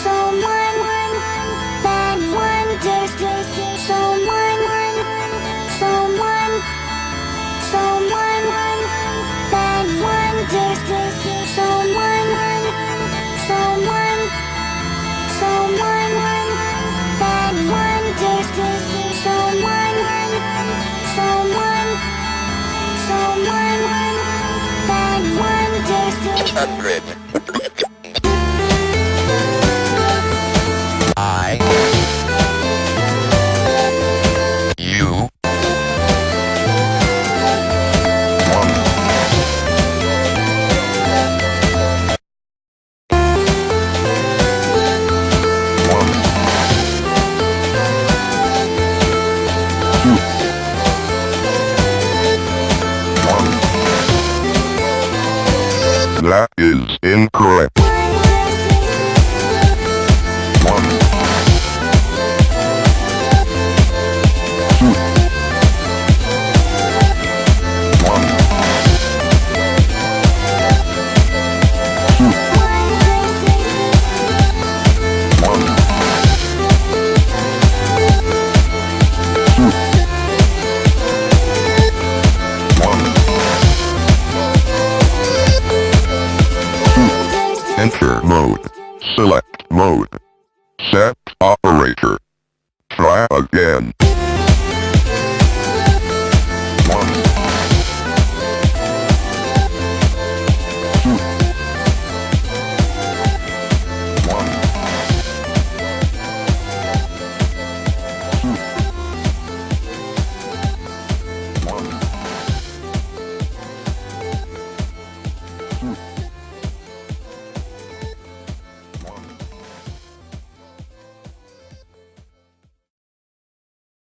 Someone that wonders. Someone that wonders. Someone that wonders. Someone that wonders. 100. I. You. 1. That is incorrect. 1. 2. 1. 2. 1. 2. 1. Enter mode. Select mode. Set operator. Try again.